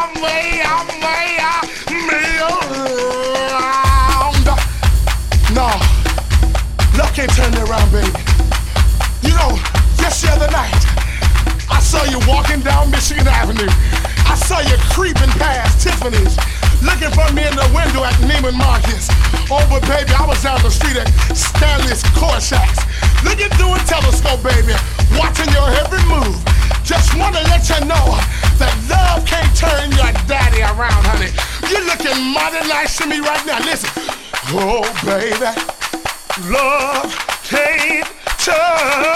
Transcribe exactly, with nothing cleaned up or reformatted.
I'm way, I'm way, I'm me around. No, love can't turn me around, baby. You know, just the other night, I saw you walking down Michigan Avenue. I saw you creeping past Tiffany's, looking for me in the window at Neiman Marcus. Oh, but baby, I was down the street at Stanley's Korshaks, looking through a telescope, baby, watching your every move. Just wanna let you know that love can't turn your daddy around, honey. You're looking mighty nice to me right now. Listen, oh, baby, love can't turn